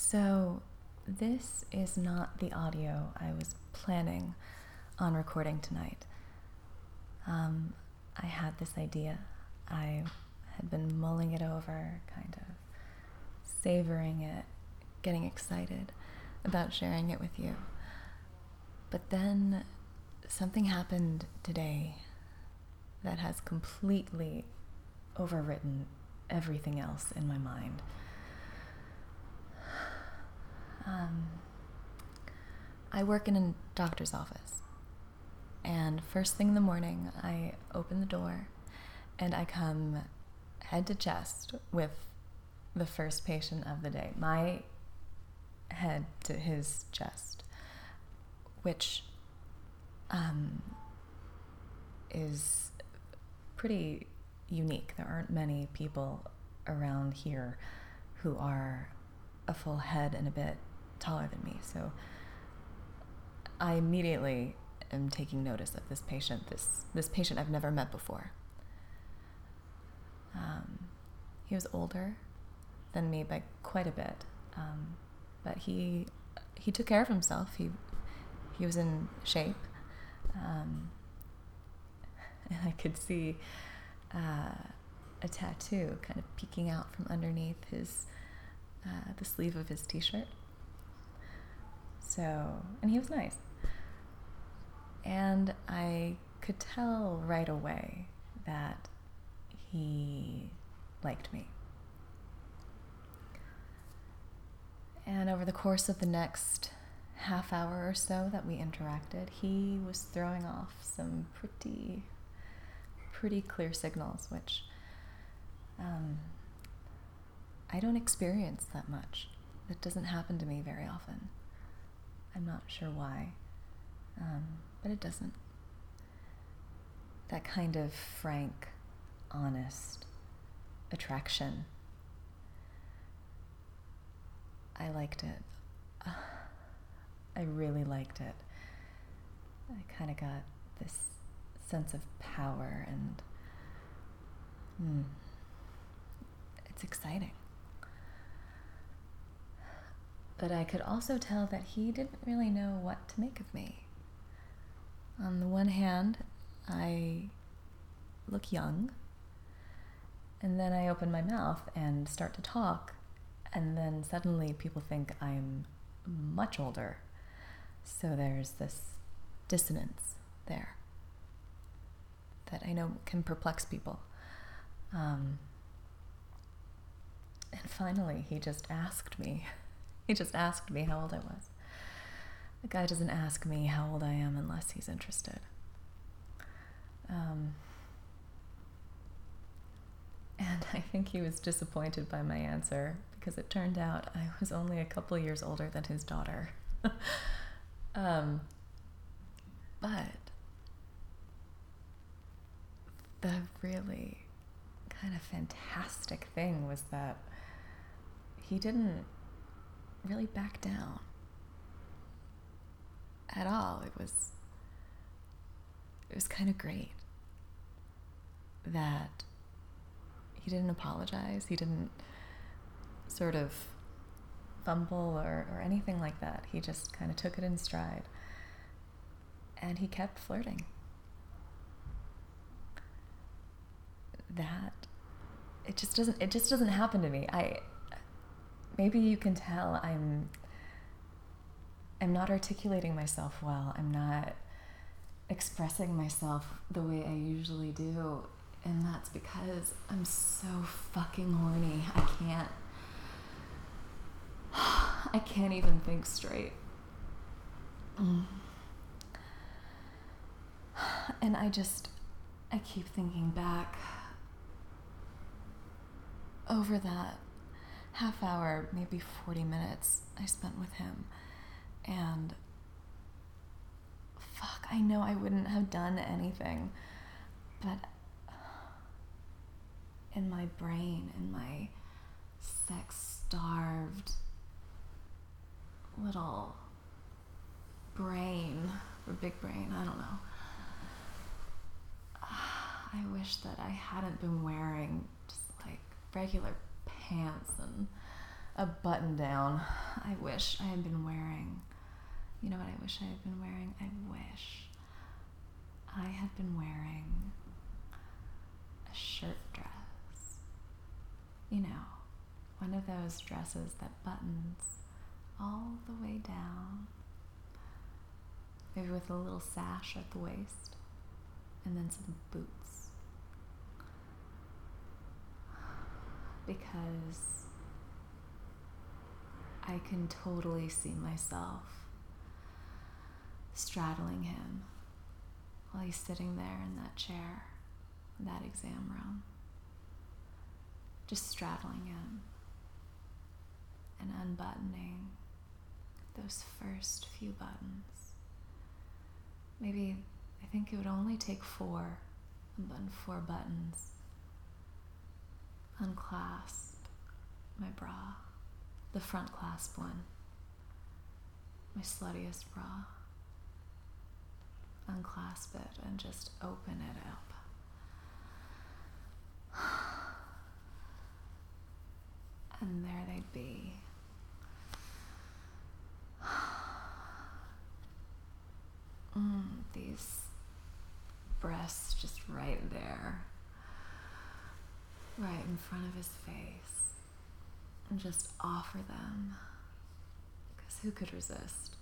So, this is not the audio I was planning on recording tonight. I had this idea. I had been mulling it over, kind of savoring it, getting excited about sharing it with you. But then something happened today that has completely overwritten everything else in my mind. I work in a doctor's office, and first thing in the morning, I open the door and I come head to chest with the first patient of the day, my head to his chest, which is pretty unique. There aren't many people around here who are a full head and a bit taller than me, so I immediately am taking notice of this patient, this patient I've never met before. He was older than me by quite a bit, but he took care of himself. He was in shape, and I could see a tattoo kind of peeking out from underneath the sleeve of his t-shirt. So, and he was nice. And I could tell right away that he liked me. And over the course of the next half hour or so that we interacted, he was throwing off some pretty clear signals, which I don't experience that much. It doesn't happen to me very often. I'm not sure why, but it doesn't. That kind of frank, honest attraction. I liked it. I really liked it. I kind of got this sense of power, and it's exciting. But I could also tell that he didn't really know what to make of me. On the one hand, I look young, and then I open my mouth and start to talk, and then suddenly people think I'm much older. So there's this dissonance there that I know can perplex people. And finally, he just asked me how old I was. The guy doesn't ask me how old I am unless he's interested. And I think he was disappointed by my answer because it turned out I was only a couple years older than his daughter. But the really kind of fantastic thing was that he didn't really back down at all. It was kind of great that he didn't apologize. He didn't sort of fumble or anything like that. He just kind of took it in stride, and he kept flirting. That it just doesn't happen to me. Maybe you can tell I'm not articulating myself well. I'm not expressing myself the way I usually do, and that's because I'm so fucking horny. I can't even think straight. And I keep thinking back over that half hour, maybe 40 minutes I spent with him, and fuck, I know I wouldn't have done anything, but in my brain, in my sex-starved little brain, or big brain, I don't know, I wish that I hadn't been wearing just like regular pants and a button down. I wish I had been wearing, you know what I wish I had been wearing? I wish I had been wearing a shirt dress. You know, one of those dresses that buttons all the way down, maybe with a little sash at the waist, and then some boots. Because I can totally see myself straddling him while he's sitting there in that chair, that exam room. Just straddling him and unbuttoning those first few buttons. Maybe, I think it would only take 4, unbutton 4 buttons. Unclasp my bra, the front clasp one, my sluttiest bra. Unclasp it and just open it up. And there they'd be. These breasts just right there, right in front of his face, and just offer them, because who could resist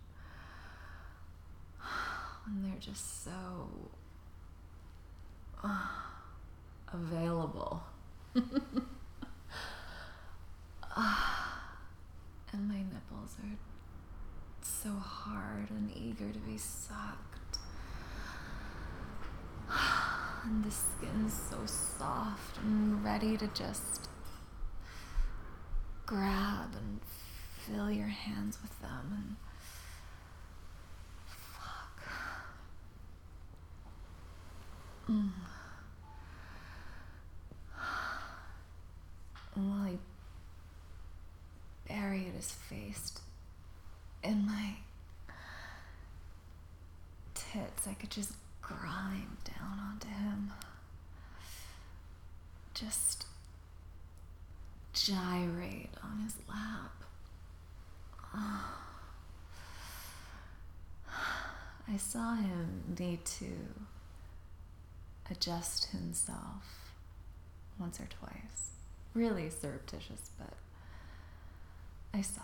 when they're just so available. And my nipples are so hard and eager to be sucked. And the skin's so soft and ready to just grab and fill your hands with them and fuck. And while he buried his face in my tits, I could just grind down onto him. Just gyrate on his lap. I saw him need to adjust himself once or twice. Really surreptitious, but I saw.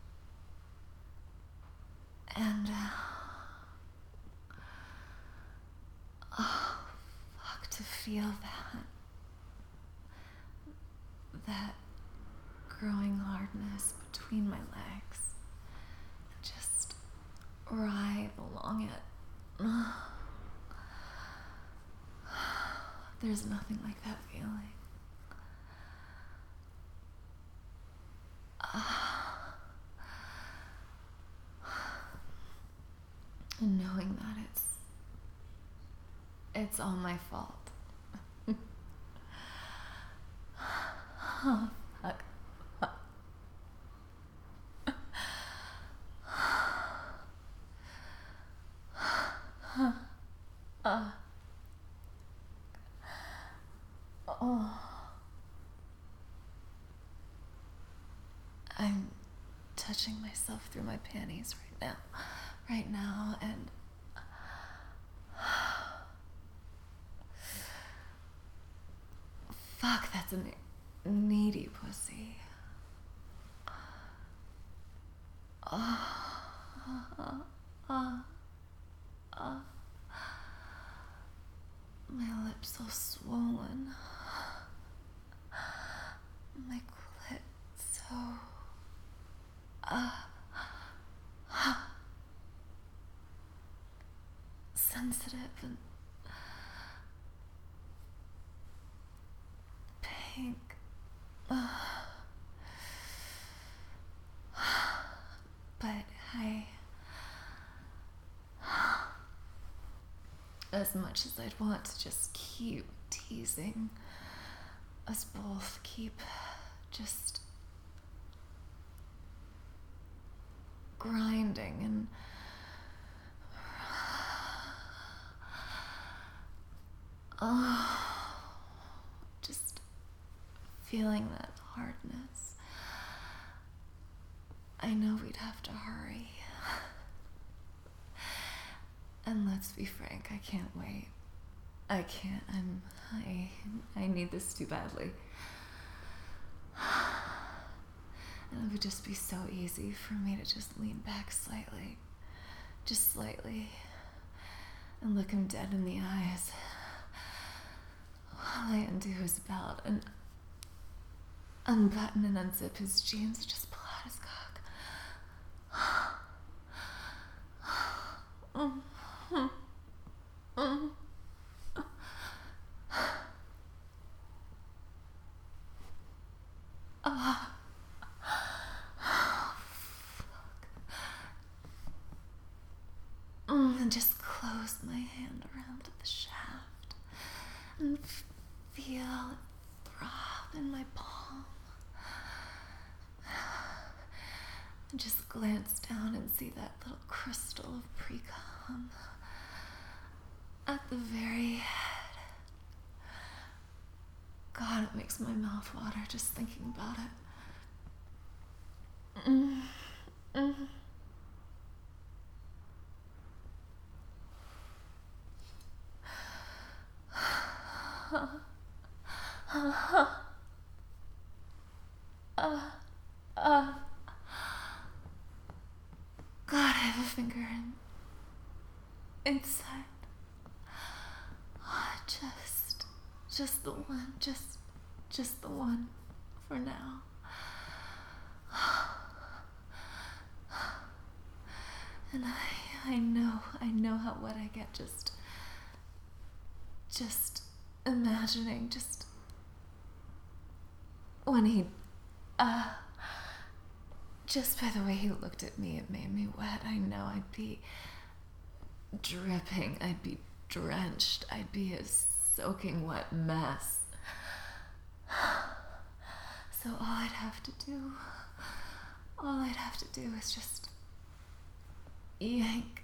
And oh, fuck, to feel that growing hardness between my legs, just writhe along it. There's nothing like that feeling. And knowing that it's all my fault. Oh, fuck. I'm touching myself through my panties right now, and fuck, that's a needy pussy. My lips all swollen. My clit so sensitive and pink. But as much as I'd want to just keep teasing us both, keep just grinding and just feeling that hardness. have to hurry. And let's be frank, I can't wait. I can't. I need this too badly. And it would just be so easy for me to just lean back slightly, just slightly, and look him dead in the eyes while I undo his belt and unbutton and unzip his jeans and just pull out his cock. And just close my hand around the shaft and feel it throb in my palm. And just glance down and see that little crystal of pre-cum at the very head. God, it makes my mouth water just thinking about it. God, I have a finger inside. Just the one, just the one for now. And I know how wet I get just imagining, just when he, just by the way he looked at me, it made me wet. I know I'd be dripping, I'd be drenched, I'd be a soaking wet mess. So all I'd have to do is just yank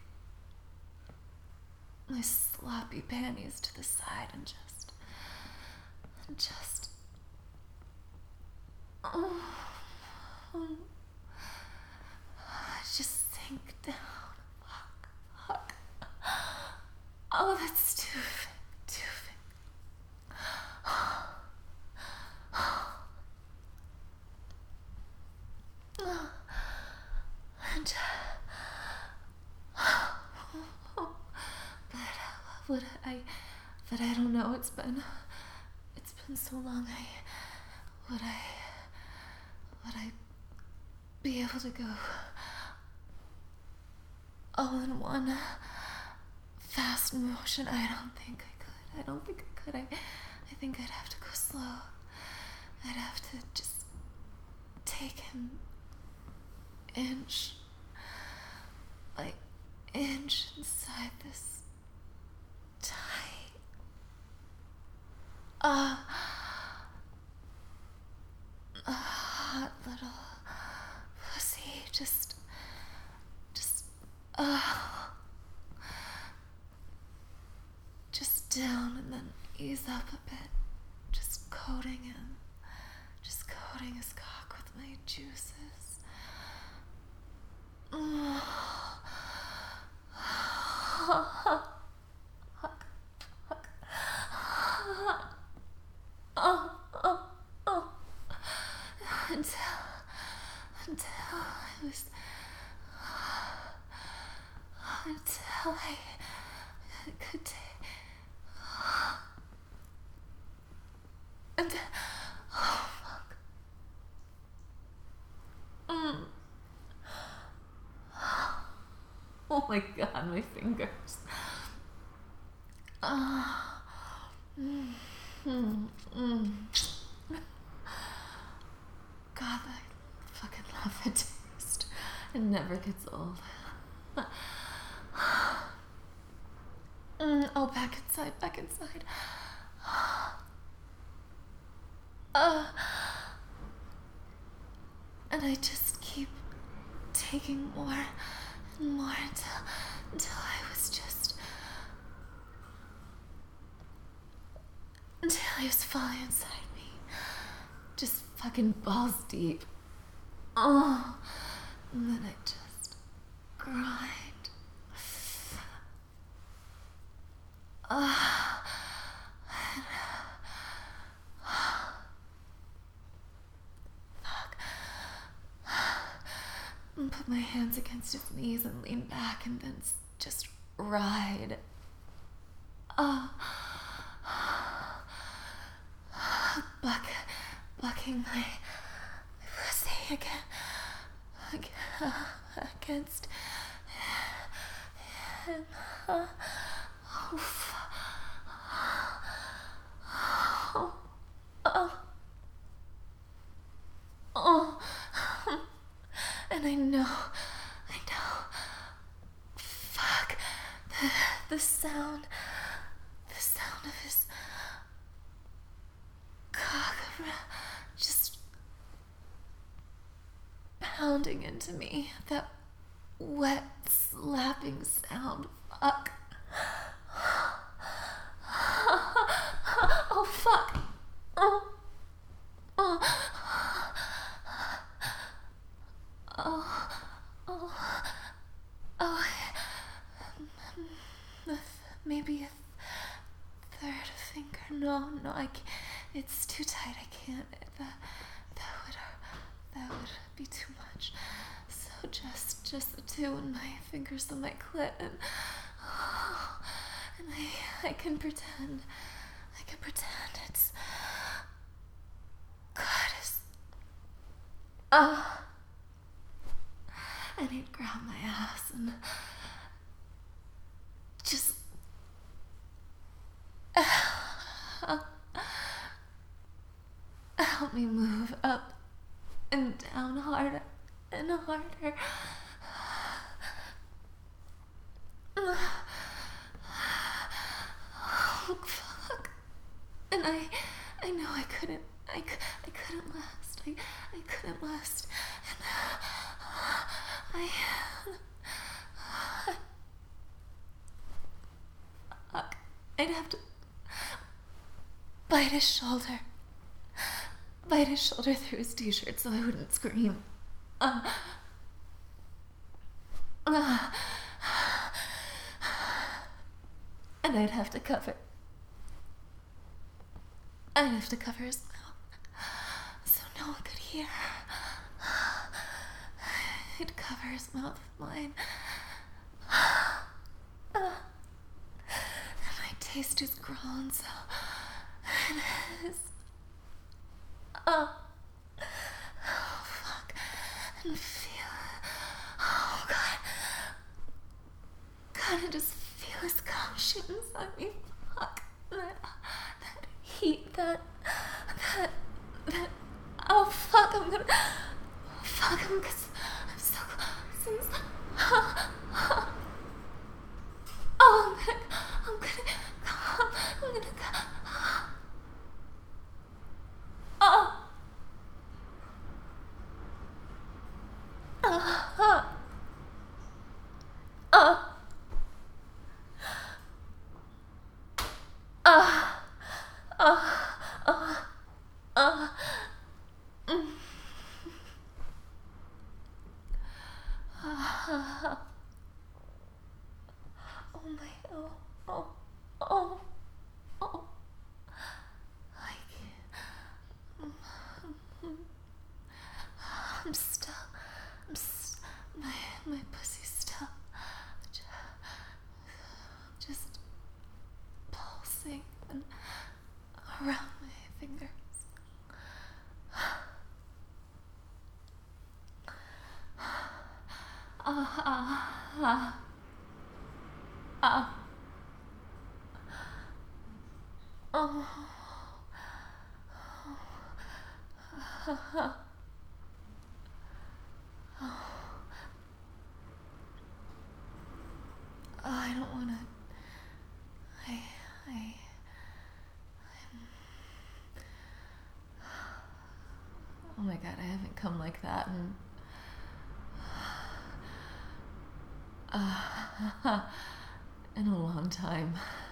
my sloppy panties to the side and just sink down. Fuck. Oh, that's too big. But I don't know, it's been so long. Would I be able to go all in one fast motion? I don't think I could. I think I'd have to go slow. I'd have to just take him inch by inch inside this tight, hot little pussy, just down and then ease up a bit, just coating his cock with my juices. Until I could take. And oh fuck. Oh my god, my fingers. God, I fucking love the taste. It never gets old. Oh, back inside. And I just keep taking more and more until he was falling inside me. Just fucking balls deep. And then I just grind. Fuck. Put my hands against his knees and lean back and then just ride. Bucking my pussy against him. And I know. Fuck. The sound of his cock just pounding into me. That wet, slapping sound. Fuck. Oh, fuck. Maybe a third finger. No, I can't. It's too tight. I can't. That would be too much. So just the two and my fingers on my clit, and I can pretend. It's God. And he'd grab my ass and just help me move up and down harder and harder. Oh, fuck. And I know I couldn't last. I couldn't last. And I'd have to bite his shoulder through his t-shirt so I wouldn't scream. And I'd have to cover his mouth so no one could hear. He'd cover his mouth with mine. And I'd taste his groans and his... Oh, fuck. And feel... Oh, God, I just feel his cum shit inside me. Fuck. That heat, that... Oh, fuck, I'm so close. Oh, I'm gonna my pussy's still just pulsing and around my fingers. I don't want to. Oh my God, I haven't come like that in a long time.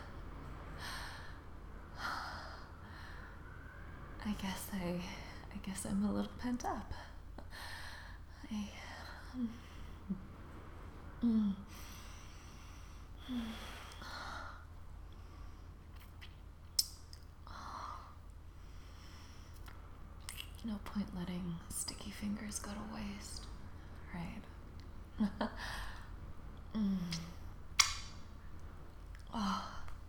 I guess I'm a little pent up. Mm. No point letting sticky fingers go to waste, right? Mm. Oh.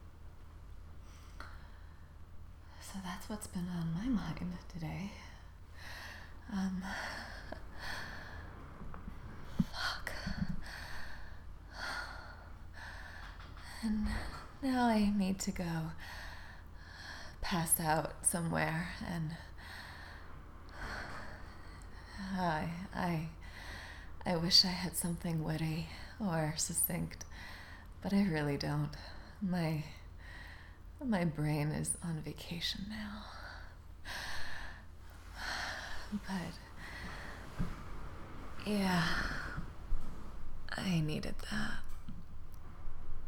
So that's what's been on my mind today. Fuck. And now I need to go pass out somewhere, and I wish I had something witty or succinct, but I really don't. My brain is on vacation now. But yeah, I needed that.